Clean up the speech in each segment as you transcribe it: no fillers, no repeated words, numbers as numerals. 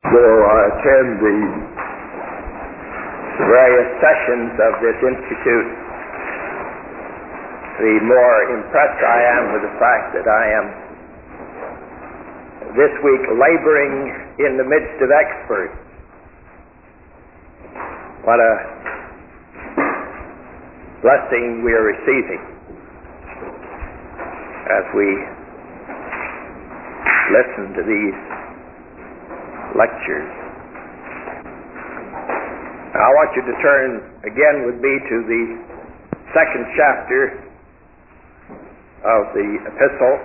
Attend the various sessions of this institute, the more impressed I am with the fact that I am this week laboring in the midst of experts. What a blessing we are receiving as we listen to these lectures. I want you to turn again with me to the second chapter of the epistle.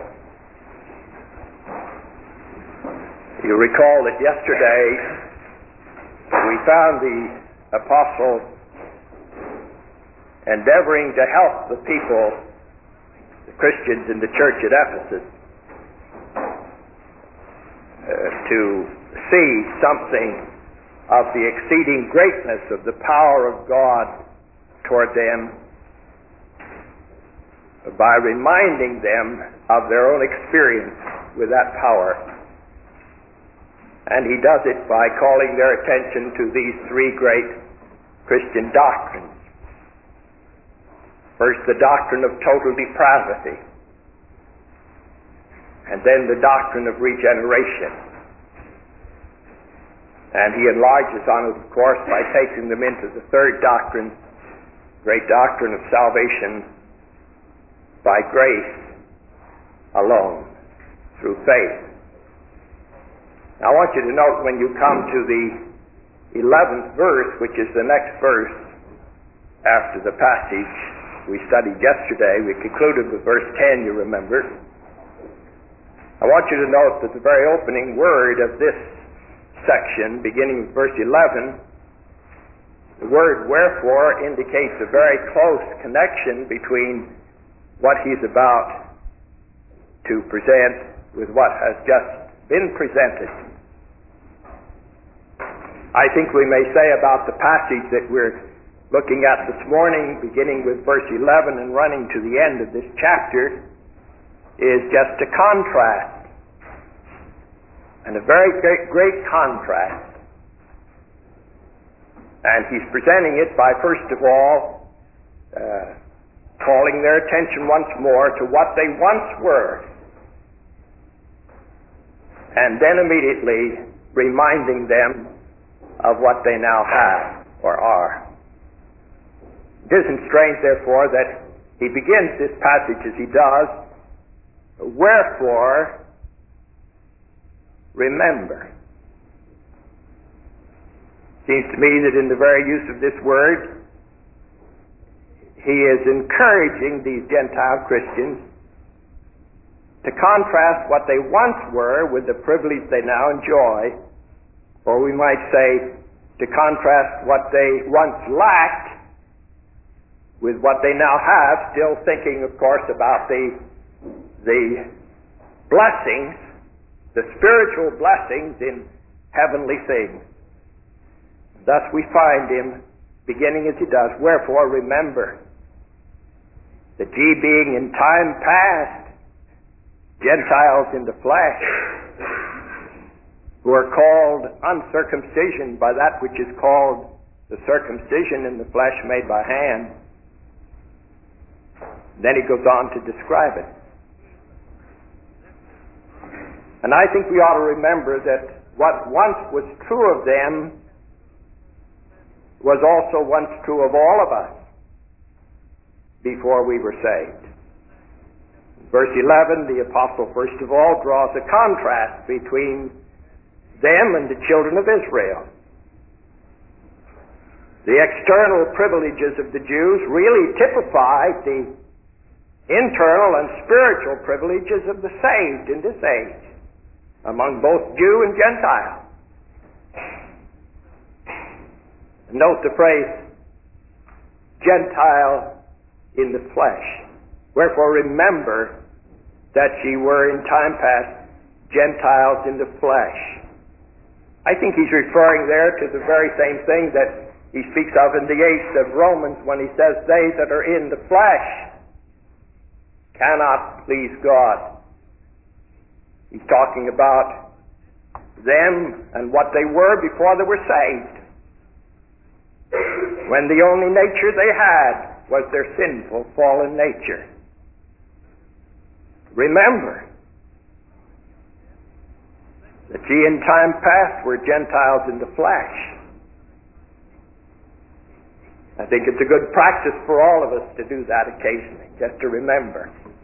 You recall that yesterday we found the apostle endeavoring to help the people, the Christians in the church at Ephesus, to see something of the exceeding greatness of the power of God toward them by reminding them of their own experience with that power. And he does it by calling their attention to these three great Christian doctrines. First, the doctrine of total depravity, and then the doctrine of regeneration. And he enlarges on it, of course, by taking them into the third doctrine, great doctrine of salvation by grace alone, through faith. Now, I want you to note when you come to the 11th verse, which is the next verse after the passage we studied yesterday. We concluded with verse 10, you remember. I want you to note that the very opening word of this section, beginning with verse 11, the word wherefore indicates a very close connection between what he's about to present with what has just been presented. I think we may say about the passage that we're looking at this morning, beginning with verse 11 and running to the end of this chapter, is just a contrast. And a very great contrast. And he's presenting it by, first of all, calling their attention once more to what they once were, and then immediately reminding them of what they now have or are. It isn't strange, therefore, that he begins this passage as he does, wherefore remember. Seems to me that in the very use of this word, he is encouraging these Gentile Christians to contrast what they once were with the privilege they now enjoy, or we might say to contrast what they once lacked with what they now have, still thinking, of course, about the blessings, the spiritual blessings in heavenly things. Thus we find him beginning as he does, wherefore remember that ye being in time past Gentiles in the flesh, who are called uncircumcision by that which is called the circumcision in the flesh made by hand. Then he goes on to describe it. And I think we ought to remember that what once was true of them was also once true of all of us before we were saved. Verse 11, the apostle first of all draws a contrast between them and the children of Israel. The external privileges of the Jews really typified the internal and spiritual privileges of the saved in this age, among both Jew and Gentile. Note the phrase, Gentile in the flesh. Wherefore remember that ye were in time past Gentiles in the flesh. I think he's referring there to the very same thing that he speaks of in the 8th of Romans when he says, they that are in the flesh cannot please God. He's talking about them and what they were before they were saved, when the only nature they had was their sinful, fallen nature. Remember that ye in time past were Gentiles in the flesh. I think it's a good practice for all of us to do that occasionally, just to remember.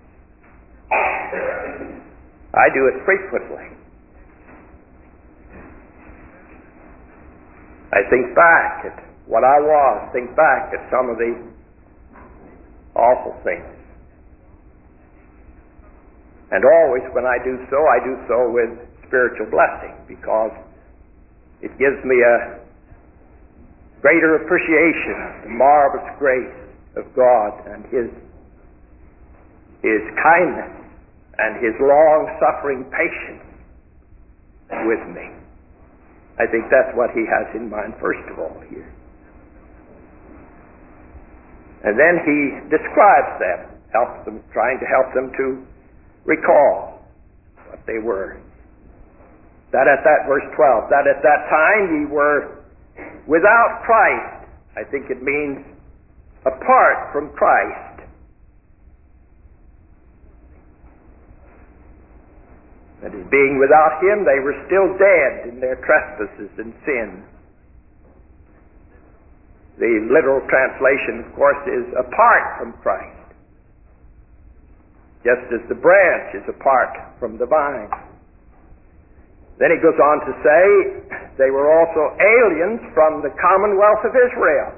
I do it frequently. I think back at what I was, think back at some of the awful things. And always when I do so with spiritual blessing, because it gives me a greater appreciation of the marvelous grace of God and His kindness and His long-suffering patience with me. I think that's what He has in mind first of all here. And then He describes them, trying to help them to recall what they were. That at that verse 12, that at that time ye were without Christ. I think it means apart from Christ. That is, being without Him, they were still dead in their trespasses and sins. The literal translation, of course, is apart from Christ, just as the branch is apart from the vine. Then he goes on to say, they were also aliens from the commonwealth of Israel.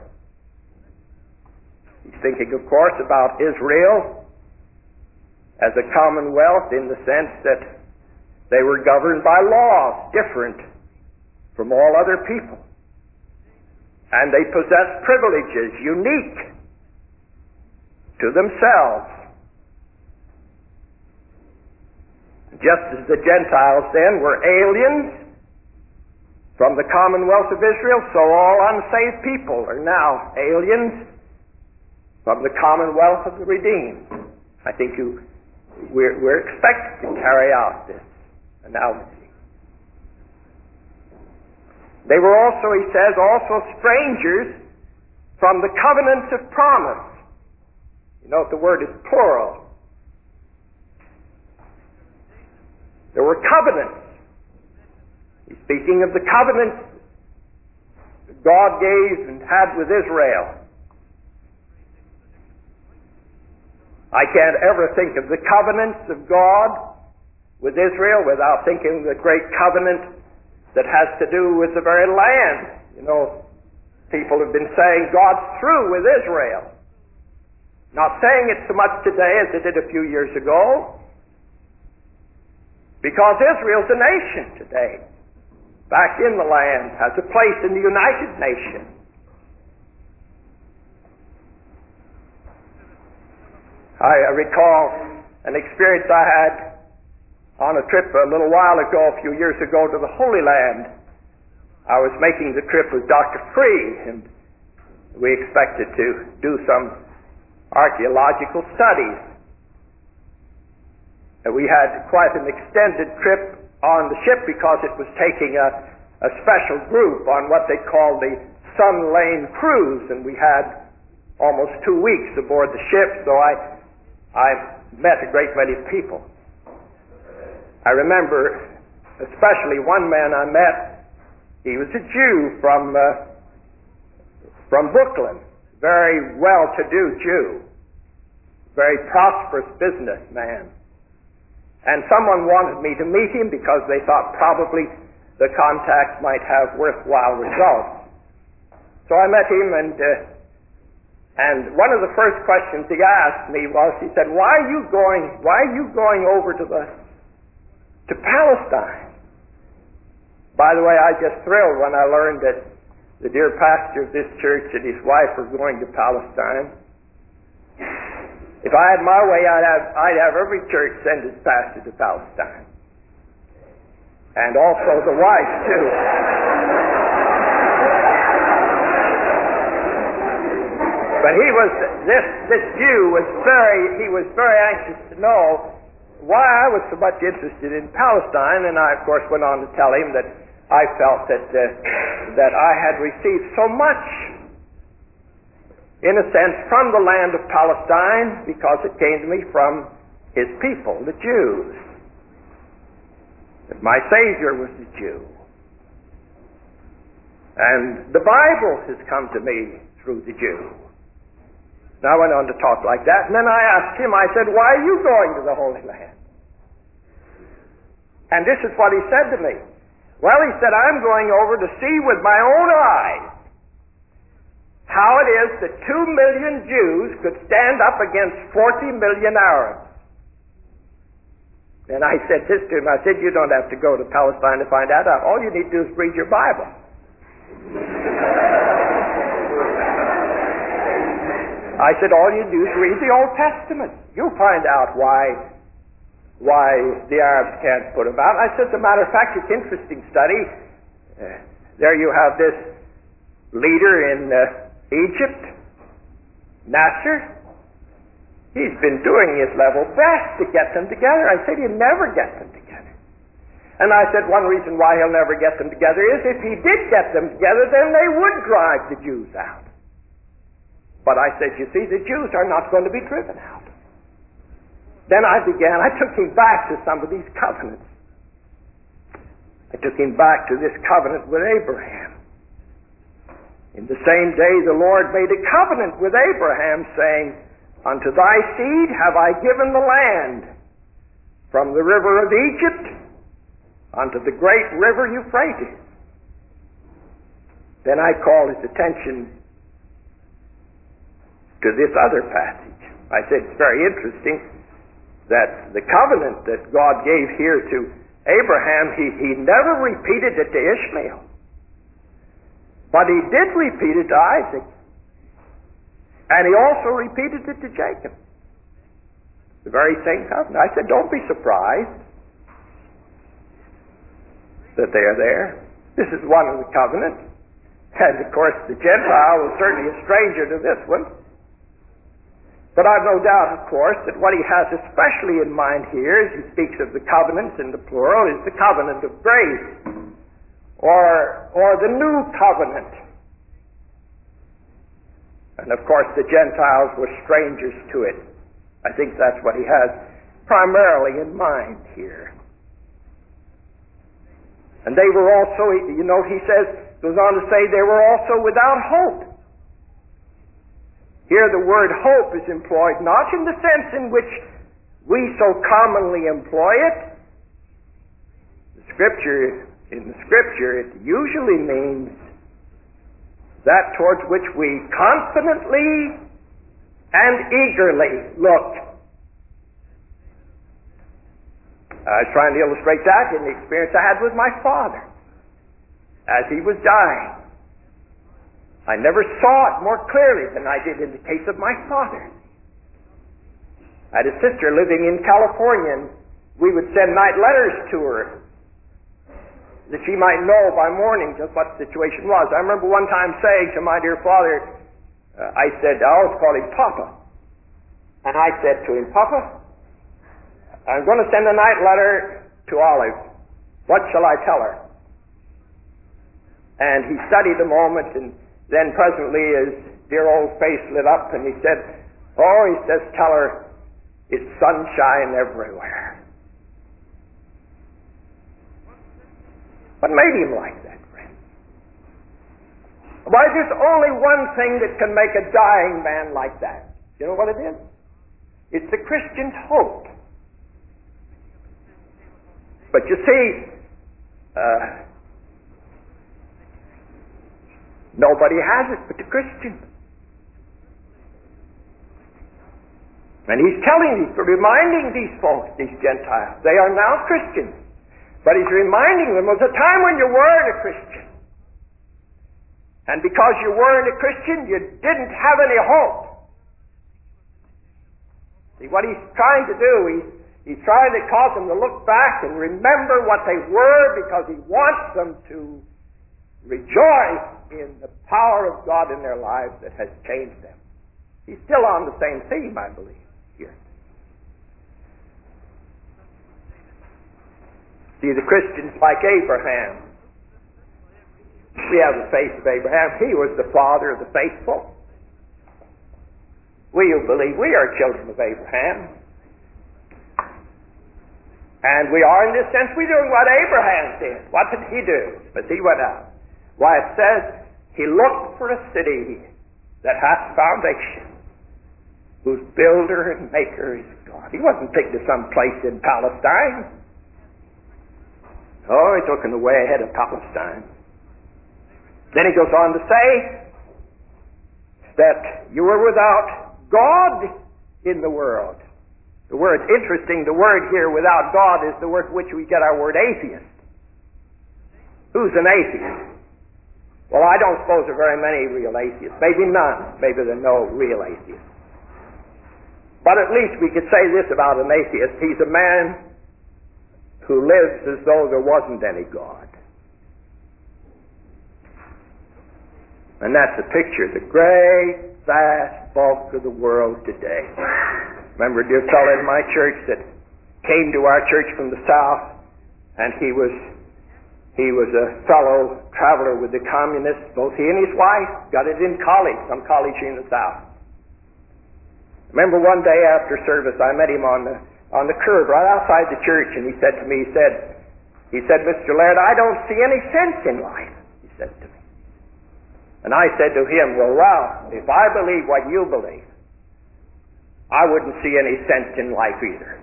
He's thinking, of course, about Israel as a commonwealth in the sense that they were governed by laws different from all other people. And they possessed privileges unique to themselves. Just as the Gentiles then were aliens from the commonwealth of Israel, so all unsaved people are now aliens from the commonwealth of the redeemed. I think we're expected to carry out this analogy. They were also, he says, strangers from the covenant of promise. You note the word is plural. There were covenants. He's speaking of the covenants God gave and had with Israel. I can't ever think of the covenants of God with Israel without thinking of the great covenant that has to do with the very land. You know, people have been saying God's through with Israel. Not saying it so much today as they did a few years ago, because Israel's a nation today, back in the land, has a place in the United Nations. I recall an experience I had on a trip a little while ago, a few years ago, to the Holy Land. I was making the trip with Dr. Free, and we expected to do some archaeological studies. And we had quite an extended trip on the ship because it was taking a special group on what they called the Sun Lane Cruise, and we had almost 2 weeks aboard the ship, so I met a great many people. I remember especially one man I met. He was a Jew from Brooklyn, very well-to-do Jew, very prosperous businessman. And someone wanted me to meet him because they thought probably the contact might have worthwhile results. So I met him, and one of the first questions he asked me was, he said, why are you going over to Palestine? By the way, I just thrilled when I learned that the dear pastor of this church and his wife were going to Palestine. If I had my way, I'd have every church send its pastor to Palestine. And also the wife, too. But this Jew was very anxious to know why I was so much interested in Palestine, and I, of course, went on to tell him that I felt that I had received so much, in a sense, from the land of Palestine because it came to me from his people, the Jews. That my Savior was a Jew. And the Bible has come to me through the Jew. Now I went on to talk like that, and then I asked him, I said, why are you going to the Holy Land? And this is what he said to me. Well, he said, I'm going over to see with my own eyes how it is that 2 million Jews could stand up against 40 million Arabs. And I said this to him, I said, you don't have to go to Palestine to find that out. All you need to do is read your Bible. I said, all you do is read the Old Testament. You'll find out why the Arabs can't put them out. I said, as a matter of fact, it's an interesting study. There you have this leader in Egypt, Nasser. He's been doing his level best to get them together. I said, he'll never get them together. And I said, one reason why he'll never get them together is if he did get them together, then they would drive the Jews out. But I said, you see, the Jews are not going to be driven out. Then I took him back to some of these covenants. I took him back to this covenant with Abraham. In the same day, the Lord made a covenant with Abraham, saying, unto thy seed have I given the land, from the river of Egypt unto the great river Euphrates. Then I called his attention to this other passage. I said, it's very interesting that the covenant that God gave here to Abraham, he never repeated it to Ishmael. But he did repeat it to Isaac. And he also repeated it to Jacob. The very same covenant. I said, don't be surprised that they are there. This is one of the covenants. And of course the Gentile was certainly a stranger to this one. But I've no doubt, of course, that what he has especially in mind here, as he speaks of the covenants in the plural, is the covenant of grace, or the new covenant. And of course the Gentiles were strangers to it. I think that's what he has primarily in mind here. And they were also, he goes on to say, they were also without hope. Here the word hope is employed not in the sense in which we so commonly employ it. In the Scripture, it usually means that towards which we confidently and eagerly look. I was trying to illustrate that in the experience I had with my father as he was dying. I never saw it more clearly than I did in the case of my father. I had a sister living in California, and we would send night letters to her that she might know by morning just what the situation was. I remember one time saying to my dear father, I always called him Papa, and I said to him, Papa, I'm going to send a night letter to Olive. What shall I tell her? And he studied a moment, and then presently his dear old face lit up, and he said, tell her it's sunshine everywhere. What made him like that, friend? Why, there's only one thing that can make a dying man like that. You know what it is? It's the Christian's hope. But you see, nobody has it but the Christian. And he's reminding these folks, these Gentiles, they are now Christians. But he's reminding them, there was a time when you weren't a Christian. And because you weren't a Christian, you didn't have any hope. See, what he's trying to do, he's trying to cause them to look back and remember what they were, because he wants them to rejoice in the power of God in their lives that has changed them. He's still on the same theme, I believe, here. See, the Christians like Abraham. We have the faith of Abraham. He was the father of the faithful. We who believe we are children of Abraham. And we are, in this sense, we're doing what Abraham did. What did he do as he went out? Why, it says, he looked for a city that hath foundation, whose builder and maker is God. He wasn't thinking of some place in Palestine. Oh, he's looking way ahead of Palestine. Then he goes on to say that you were without God in the world. The word, interesting, the word here, without God, is the word from which we get our word atheist. Who's an atheist? Well, I don't suppose there are very many real atheists. Maybe none. Maybe there are no real atheists. But at least we could say this about an atheist. He's a man who lives as though there wasn't any God. And that's a picture of the great, vast bulk of the world today. Remember a dear fellow in my church that came to our church from the South, and he was a fellow traveler with the communists. Both he and his wife got it in college, some college in the South. Remember one day after service, I met him on the curb right outside the church, and he said to me, he said, Mr. Laird, I don't see any sense in life, he said to me. And I said to him, well, Ralph, if I believe what you believe, I wouldn't see any sense in life either.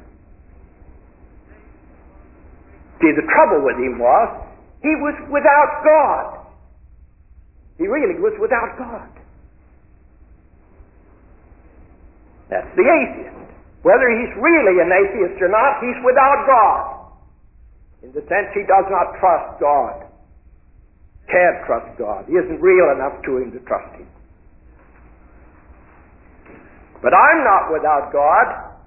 See, the trouble with him was, he was without God. He really was without God. That's the atheist. Whether he's really an atheist or not, he's without God. In the sense he does not trust God. Can't trust God. He isn't real enough to him to trust him. But I'm not without God.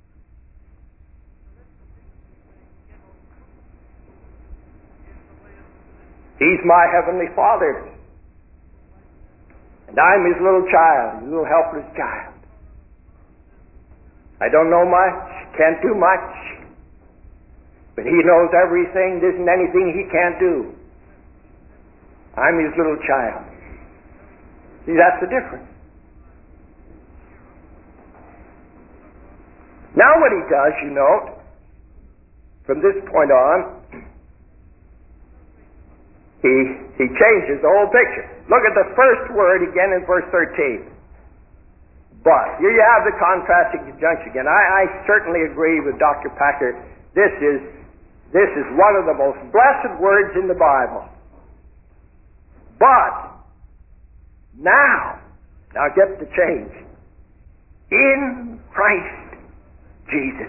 He's my heavenly Father. And I'm his little child, his little helpless child. I don't know much, can't do much, but he knows everything. There isn't anything he can't do. I'm his little child. See, that's the difference. Now what he does, you note, from this point on, he changes the whole picture. Look at the first word again in verse 13. But. Here you have the contrasting conjunction again. I certainly agree with Dr. Packer. This is one of the most blessed words in the Bible. But. Now get the change. In Christ Jesus.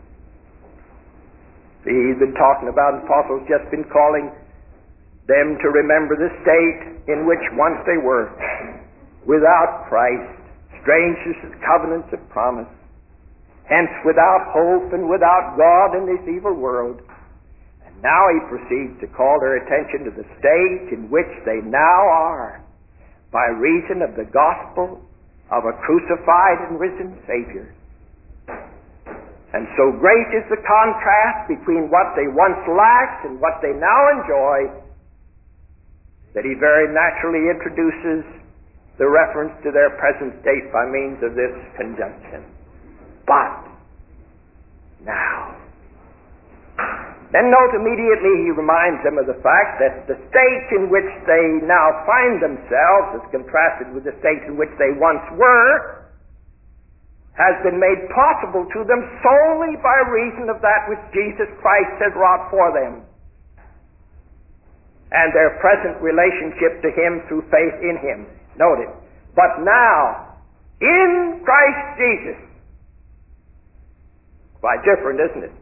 See, he's been talking about, the apostles just been calling them to remember the state in which once they were, without Christ, strangers of covenants of promise, hence without hope and without God in this evil world. And now he proceeds to call their attention to the state in which they now are, by reason of the gospel of a crucified and risen Savior. And so great is the contrast between what they once lacked and what they now enjoy, that he very naturally introduces the reference to their present state by means of this conjunction. But now. Then note immediately he reminds them of the fact that the state in which they now find themselves, as contrasted with the state in which they once were, has been made possible to them solely by reason of that which Jesus Christ has wrought for them, and their present relationship to him through faith in him. Note it. But now, in Christ Jesus. Quite different, isn't it?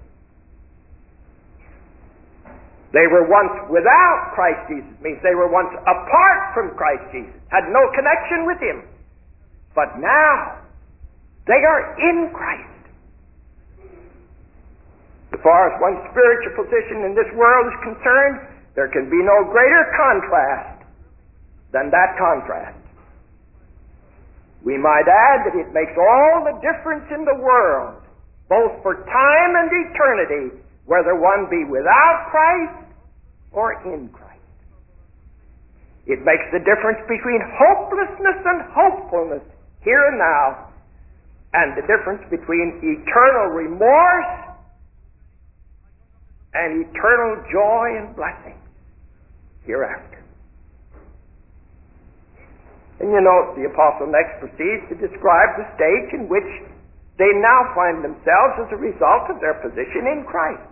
They were once without Christ Jesus. Means they were once apart from Christ Jesus. Had no connection with him. But now, they are in Christ. As far as one's spiritual position in this world is concerned, there can be no greater contrast than that contrast. We might add that it makes all the difference in the world, both for time and eternity, whether one be without Christ or in Christ. It makes the difference between hopelessness and hopefulness here and now, and the difference between eternal remorse and eternal joy and blessing hereafter. And you note the apostle next proceeds to describe the stage in which they now find themselves as a result of their position in Christ.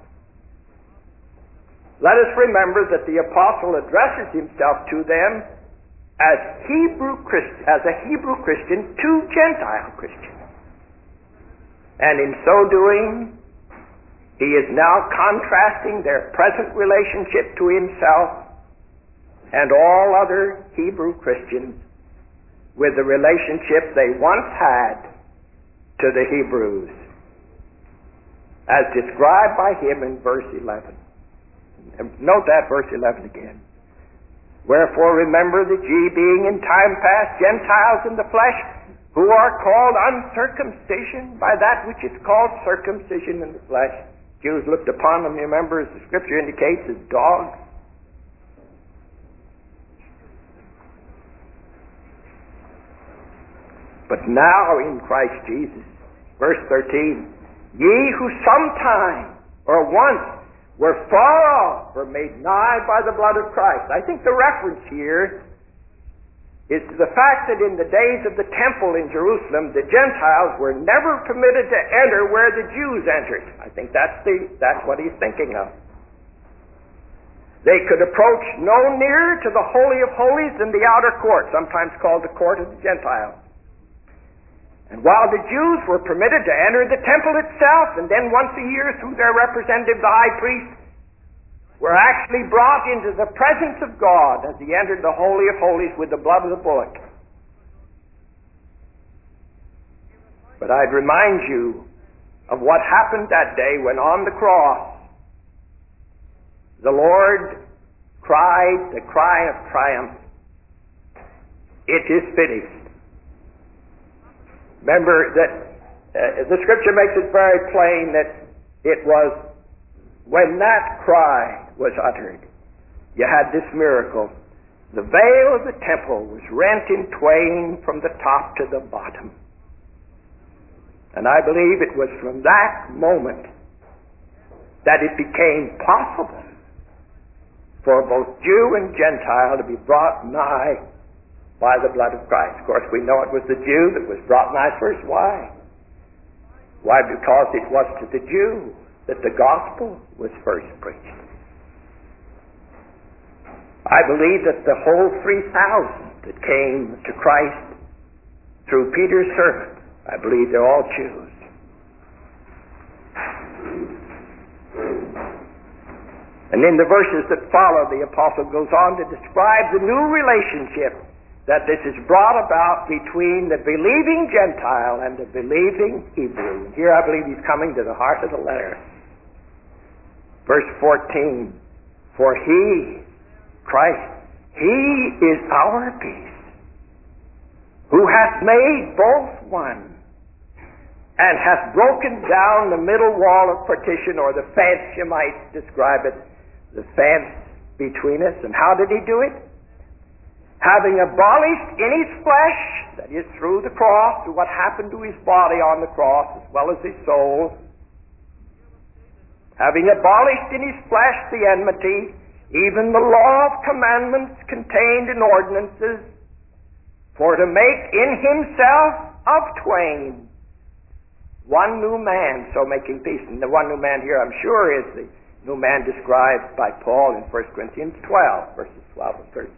Let us remember that the apostle addresses himself to them as a Hebrew Christian to Gentile Christians. And in so doing, he is now contrasting their present relationship to himself and all other Hebrew Christians with the relationship they once had to the Hebrews, as described by him in verse 11. And note that verse 11 again. Wherefore remember that ye, being in time past Gentiles in the flesh, who are called uncircumcision by that which is called circumcision in the flesh. Jews looked upon them, remember, as the Scripture indicates, as dogs. But now in Christ Jesus, verse 13, ye who sometime or once were far off were made nigh by the blood of Christ. I think the reference here is to the fact that in the days of the temple in Jerusalem, the Gentiles were never permitted to enter where the Jews entered. I think that's what he's thinking of. They could approach no nearer to the Holy of Holies than the outer court, sometimes called the court of the Gentiles. And while the Jews were permitted to enter the temple itself, and then once a year through their representative, the high priest, were actually brought into the presence of God as he entered the Holy of Holies with the blood of the bullock. But I'd remind you of what happened that day when on the cross the Lord cried the cry of triumph, "It is finished." Remember that the Scripture makes it very plain that it was when that cry was uttered, you had this miracle. The veil of the temple was rent in twain from the top to the bottom. And I believe it was from that moment that it became possible for both Jew and Gentile to be brought nigh by the blood of Christ. Of course, we know it was the Jew that was brought nigh first. Why? Why? Because it was to the Jew that the gospel was first preached. I believe that the whole 3,000 that came to Christ through Peter's servant, I believe they're all Jews. And in the verses that follow, the apostle goes on to describe the new relationship that this is brought about between the believing Gentile and the believing Hebrew. And here I believe he's coming to the heart of the letter. Verse 14, for he, Christ, he is our peace, who hath made both one, and hath broken down the middle wall of partition, or the fence, you might describe it, the fence between us. And how did he do it? Having abolished in his flesh, that is through the cross, through what happened to his body on the cross, as well as his soul, having abolished in his flesh the enmity, even the law of commandments contained in ordinances, for to make in himself of twain one new man, so making peace. And the one new man here, I'm sure, is the new man described by Paul in 1 Corinthians 12, verses 12 and 13.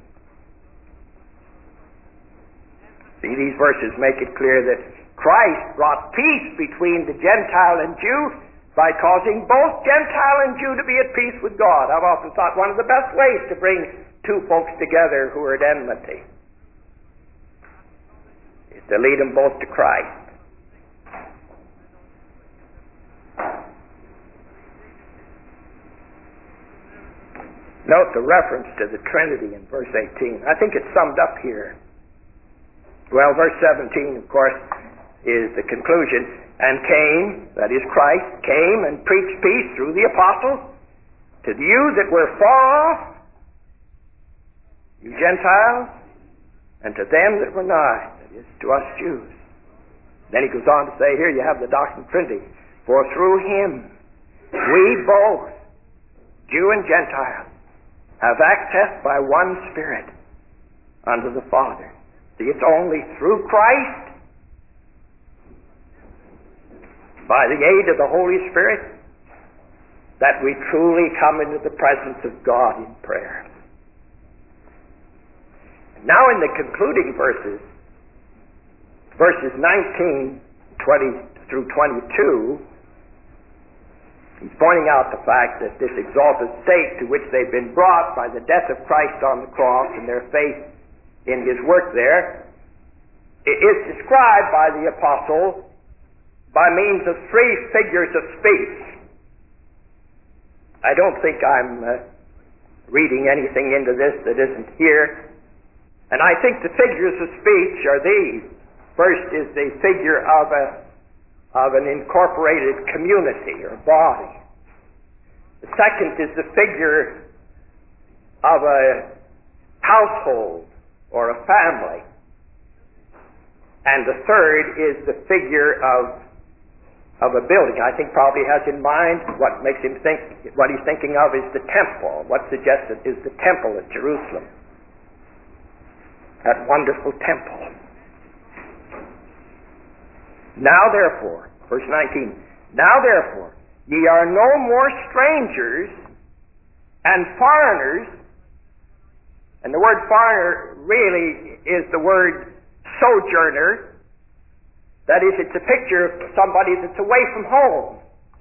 See, these verses make it clear that Christ brought peace between the Gentile and Jew by causing both Gentile and Jew to be at peace with God. I've often thought one of the best ways to bring two folks together who are at enmity is to lead them both to Christ. Note the reference to the Trinity in verse 18. I think it's summed up here. Well, verse 17, of course, is the conclusion. and came, that is Christ, came and preached peace through the apostles to you that were far off, you Gentiles, and to them that were nigh, that is, to us Jews. Then he goes on to say, here you have the doctrine of Trinity. For through him, we both, Jew and Gentile, have access by one Spirit unto the Father. See, it's only through Christ, by the aid of the Holy Spirit, that we truly come into the presence of God in prayer. Now in the concluding verses 19, 20 through 22, he's pointing out the fact that this exalted state to which they've been brought by the death of Christ on the cross and their faith in his work there is described by the apostle by means of three figures of speech. I don't think I'm reading anything into this that isn't here. And I think the figures of speech are these. First is the figure of an incorporated community or body. The second is the figure of a household or a family. And the third is the figure of a building. I think probably has in mind what makes him think, what he's thinking of is the temple. What's suggested is the temple at Jerusalem. That wonderful temple. Now therefore, verse 19, now therefore, ye are no more strangers and foreigners, and the word foreigner really is the word sojourner. That is, it's a picture of somebody that's away from home.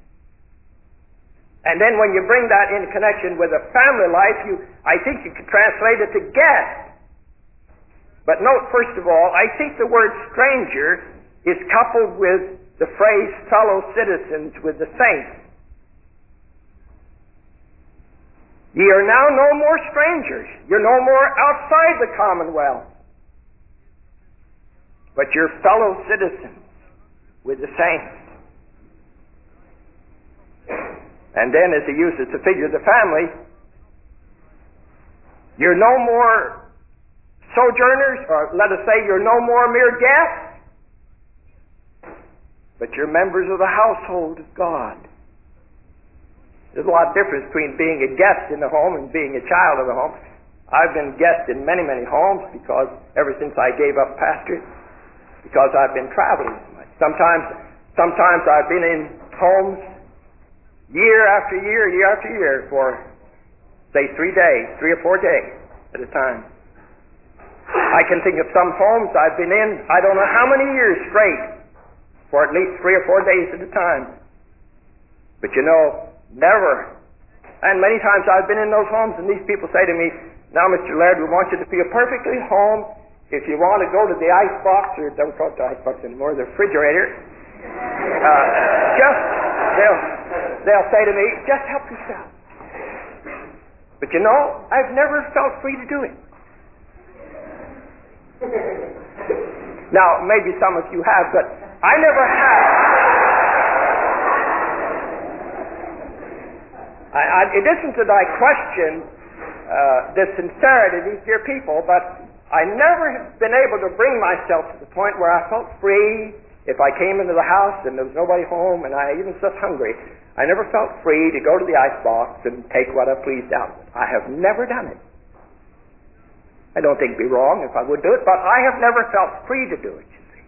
And then when you bring that in connection with a family life, I think you could translate it to guest. But note, first of all, I think the word stranger is coupled with the phrase fellow citizens with the saints. Ye are now no more strangers. You're no more outside the commonwealth. But you're fellow citizens with the saints. And then as he uses the figure of the family, you're no more sojourners, or let us say you're no more mere guests, but you're members of the household of God. There's a lot of difference between being a guest in the home and being a child of the home. I've been guest in many, many homes because ever since I gave up pastoring, because I've been traveling so much. Sometimes I've been in homes year after year for, say, 3 or 4 days at a time. I can think of some homes I've been in, I don't know how many years straight, for at least 3 or 4 days at a time. But you know, never. And many times I've been in those homes and these people say to me, now Mr. Laird, we want you to feel perfectly home. If you want to go to the ice box, or don't call it the ice box anymore, the refrigerator, they'll say to me, just help yourself. But you know, I've never felt free to do it. Now, maybe some of you have, but I never have. It isn't that I question the sincerity of these dear people, but I never have been able to bring myself to the point where I felt free if I came into the house and there was nobody home and I even was hungry. I never felt free to go to the icebox and take what I pleased out of it. I have never done it. I don't think it'd be wrong if I would do it, but I have never felt free to do it, you see.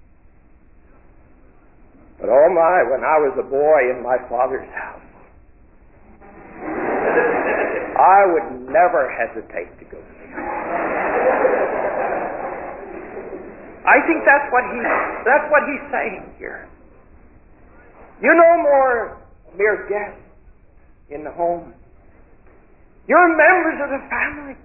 But oh my, when I was a boy in my father's house, I would never hesitate to go to the I think that's what he's saying here. You're no more mere guests in the home. You're members of the family.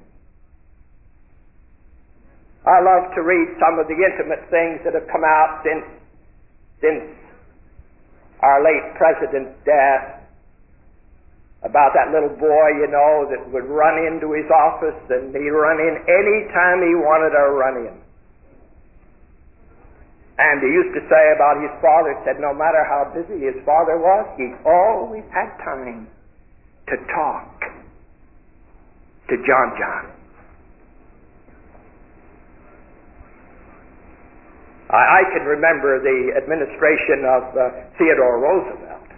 I love to read some of the intimate things that have come out since our late president's death, about that little boy, you know, that would run into his office and he'd run in any time he wanted to run in. And he used to say about his father, said no matter how busy his father was, he always had time to talk to John. I can remember the administration of Theodore Roosevelt.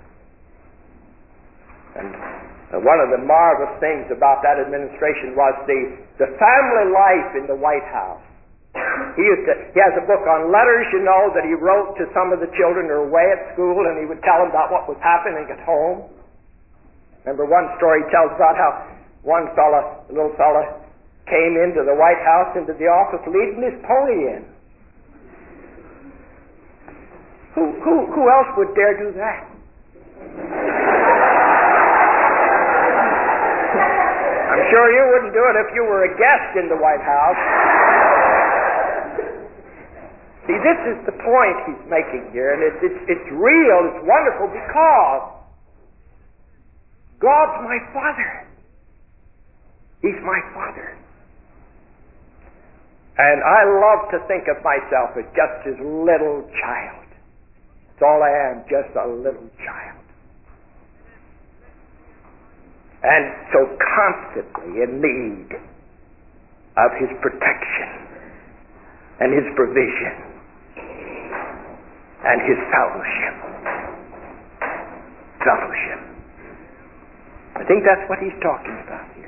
And one of the marvelous things about that administration was the family life in the White House. He has a book on letters, that he wrote to some of the children who were away at school, and he would tell them about what was happening at home. Remember one story he tells about how one little fella, came into the White House, into the office, leading his pony in. Who else would dare do that? I'm sure you wouldn't do it if you were a guest in the White House. See, this is the point he's making here, and it's real, it's wonderful, because God's my Father. He's my Father. And I love to think of myself as just his little child. That's all I am, just a little child. And so constantly in need of his protection and his provision and his fellowship. I think that's what he's talking about here.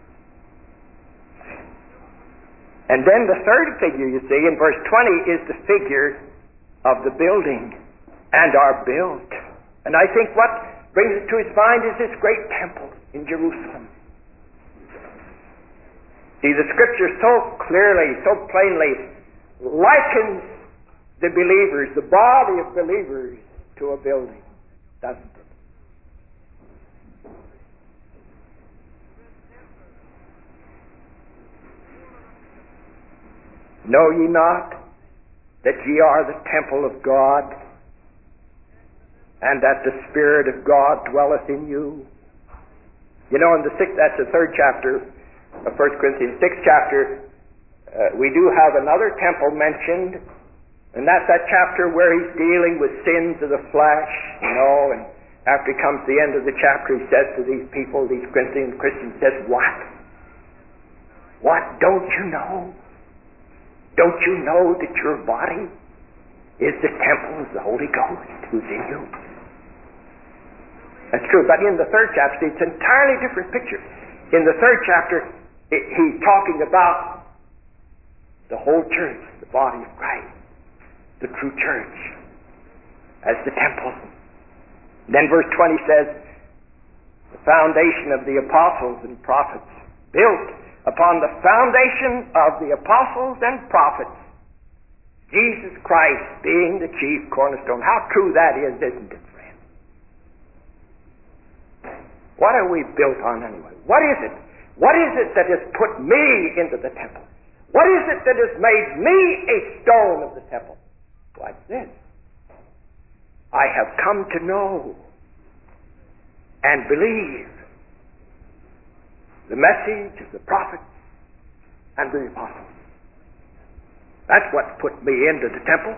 And then the third figure, you see, in verse 20 is the figure of the building and our built. And I think what brings it to his mind is this great temple in Jerusalem. See, the Scripture so clearly, so plainly likens the believers, the body of believers, to a building, doesn't it? Know ye not that ye are the temple of God, and that the Spirit of God dwelleth in you? In that's the third chapter of 1 Corinthians, 6th chapter, we do have another temple mentioned, and that's that chapter where he's dealing with sins of the flesh, and after he comes to the end of the chapter, he says to these people, these Corinthian Christians, says, What? Don't you know? Don't you know that your body is the temple of the Holy Ghost who's in you? That's true, but in the third chapter, it's an entirely different picture. In the third chapter, he's talking about the whole church, the body of Christ, the true church, as the temple. Then verse 20 says, the foundation of the apostles and prophets, built upon the foundation of the apostles and prophets, Jesus Christ being the chief cornerstone. How true that is, isn't it, friend? What are we built on anyway? What is it? What is it that has put me into the temple? What is it that has made me a stone of the temple? Why, it's this. I have come to know and believe the message of the prophets and the apostles. That's what put me into the temple.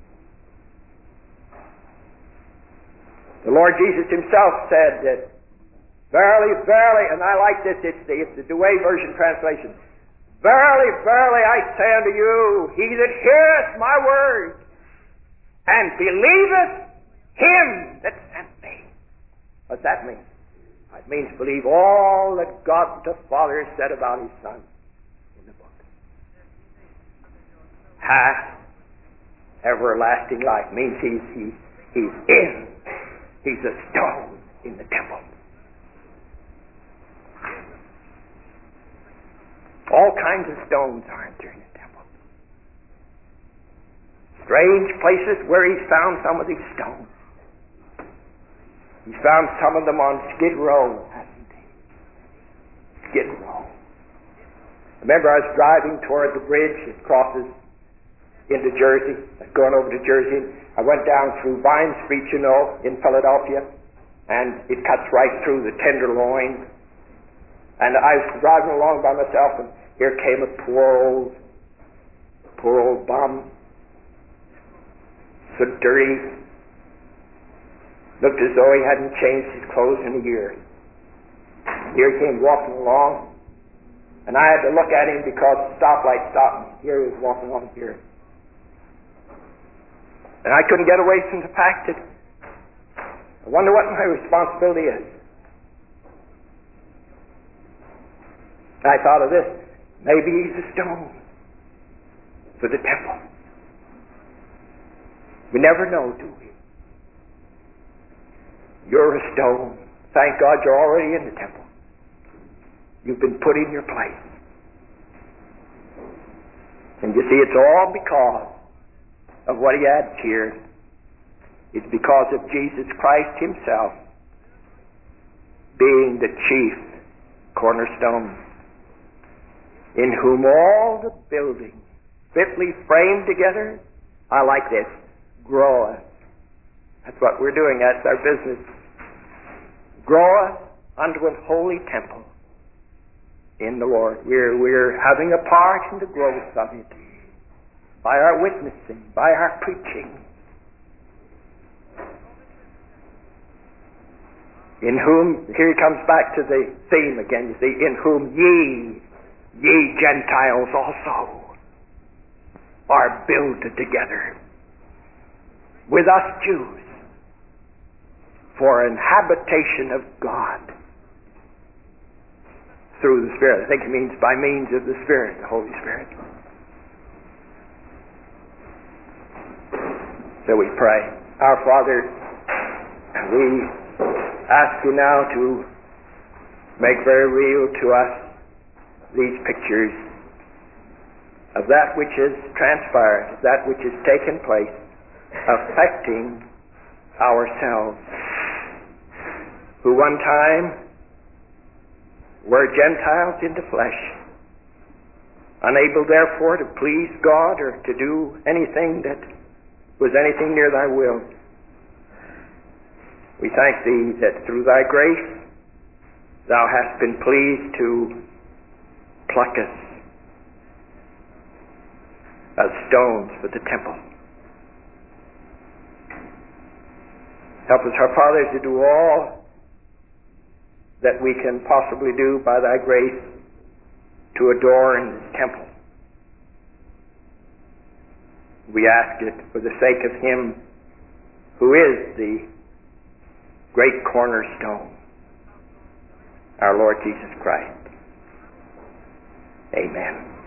The Lord Jesus himself said that, verily, verily, and I like this, it's the Douay Version translation. Verily, verily, I say unto you, he that heareth my word and believeth him that sent me. What's that mean? It means believe all that God the Father has said about his Son in the book. Everlasting life means he's in. He's a stone in the temple. All kinds of stones aren't there in the temple. Strange places where he's found some of these stones. He's found some of them on Skid Row, hasn't he? Skid Row. Remember, I was driving toward the bridge that crosses into Jersey, going over to Jersey. I went down through Vine Street, in Philadelphia, and it cuts right through the Tenderloin. And I was driving along by myself, and here came a poor old bum. so dirty, looked as though he hadn't changed his clothes in a year. Here he came walking along, and I had to look at him because the stoplight stopped me. Here he was walking along here. And I couldn't get away from the fact that I wonder what my responsibility is. I thought of this. Maybe he's a stone for the temple. We never know, do we? You're a stone. Thank God you're already in the temple. You've been put in your place. And you see, it's all because of what he adds here. It's because of Jesus Christ himself being the chief cornerstone, in whom all the building fitly framed together, I like this, groweth. That's what we're doing. That's our business. Groweth unto an holy temple in the Lord. We're having a part in the growth of it by our witnessing, by our preaching. In whom, here he comes back to the theme again, you see, in whom ye Gentiles also are builded together with us Jews for an habitation of God through the Spirit. I think it means by means of the Spirit, the Holy Spirit. So we pray. Our Father, we ask you now to make very real to us these pictures of that which has transpired, that which has taken place, affecting ourselves, who one time were Gentiles in the flesh, unable therefore to please God or to do anything that was anything near thy will. We thank thee that through thy grace thou hast been pleased to pluck us as stones for the temple. Help us, our Father, to do all that we can possibly do by thy grace to adorn this temple. We ask it for the sake of him who is the great cornerstone, our Lord Jesus Christ. Amen.